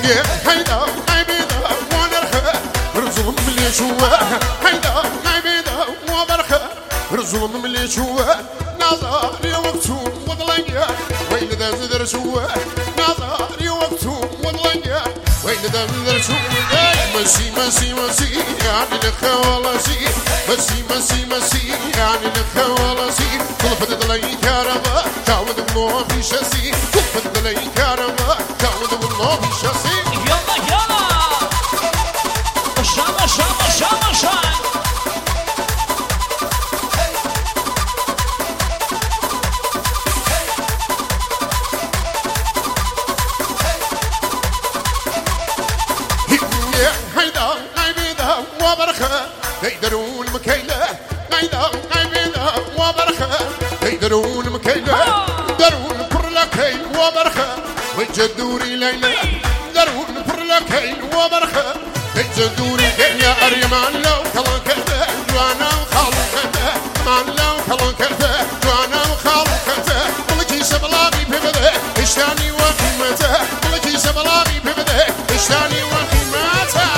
هيدا عبيدا ونرخى رزق ملي شواه هيدا عبيدا وبرخى رزق ملي شواه نظري وقتهم وضليا وين ذا زدر شواه نظري وقتهم وضليا وين ذا زدر شواه مسي مسي مسي يعني الخوالسي مسي مسي مسي يعني الخوالسي طلفت دلي كهرباء تعود الله في شاسي طلفت دلي كهرباء تعود الله في شاسي يلا يلا شاما شاما شاما شاي هيدا عبيدا وبرخة يقدرون مكيلة هيدا عبيدا وبرخة يقدرون مكيلة درون برلكي وبرخة وجدوري ليلى درون برلكي وبرخة وجدوري ليلى أريمان لو كلان كذا جوانا خالقته مان لو كلان كذا جوانا خالقته ملكي سبلاغي ببده اشتاني وقيمته ملكي سبلاغي ببده اشتاني وقيمته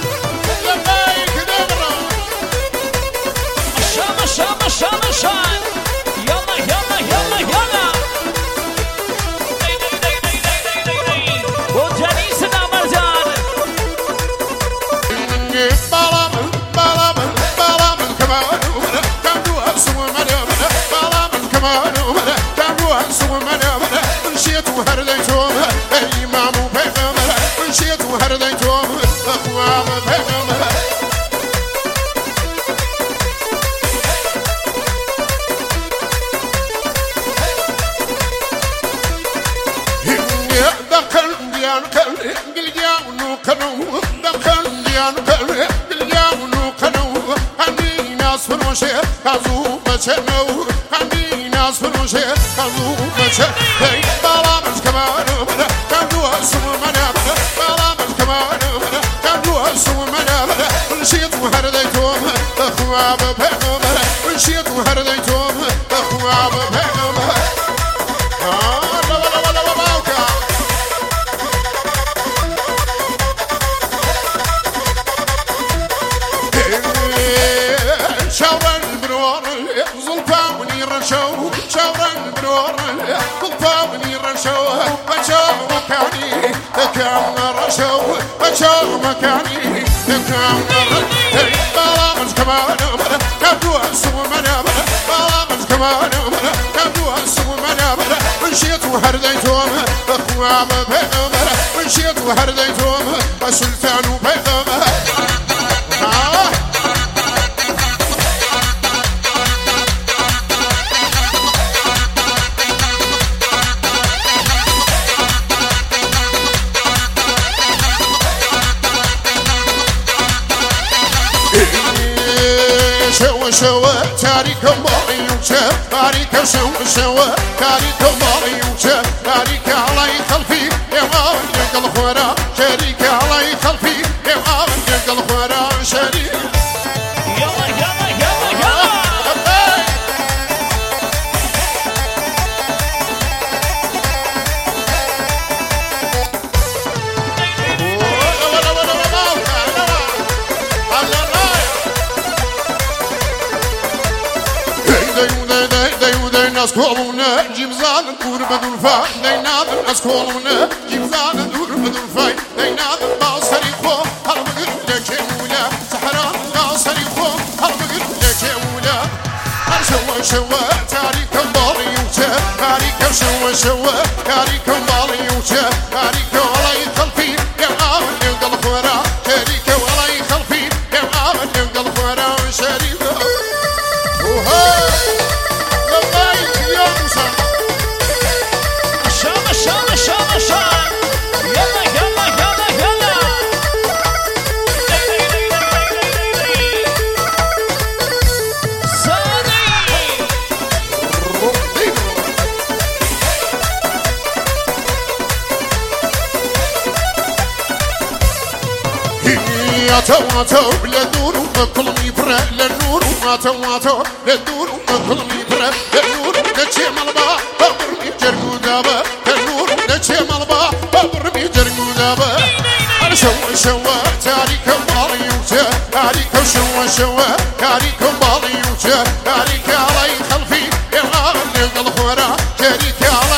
شاما شاما شاي يلا يلا يلا يلا وجنيسنا مرجان بالامن بالامن بالامن كمان كانوا سوى منامنا بالامن كمان كانوا سوى منامنا مشيت وهرديتهم الامام وبيغمر مشيت وهرديتهم اخوام بيغمر كازو بچنو عندي ناس فروشه كازو بچ بالامن كمان كانوا سوى منامنا بالامن كمان كانوا سوى منامنا مشيت وهرديتهم اخواب بيغمر مشيت وهرديتهم اخواب بيغمر شاورن بنور قلبي رشو بشو مكاني كان رشو بشو مكاني كان بالامن كمان كابو سو منامر بالامن كمان كابو سو منامر مشيت وهرديتهم اخوام بيغمر مشيت وهرديتهم سلطان وبيغمر شوى تاريخ مالي وجه تاريخ شوى تاريخ مالي وجه تاريخ علي خلفي يا مان ينقل خورا شريك علي خلفي يا مان ينقل خورا شريك يلا يلا يلا يلا الناس كلنا جمزان ندور بدون فاي دينا الناس كلنا جمزان ندور بدون فاي دينا باصري خو هل بقول لك ولا صحراء باصري خو هل بقول لك ولا شوى تاريخ بالي وجه تاريخ شوى تاريخ بالي وجه تاريخ علي خلفي يا عامل ينقل خورا تاريخ علي خلفي يا عامل ينقل خورا شريف شاما شاما شاي يلا يلا يلا يلا صادي واتو للنور كل ميبرة للنور واتو للنور كل ميبرة للنور نتشي ملبا بمر ميجر قدابة للنور نتشي ملبا بمر ميجر قدابة شوا تاريك باليوتا تاريك شوا تاريك باليوتا تاريك علي خلفي يا الخورا تاريك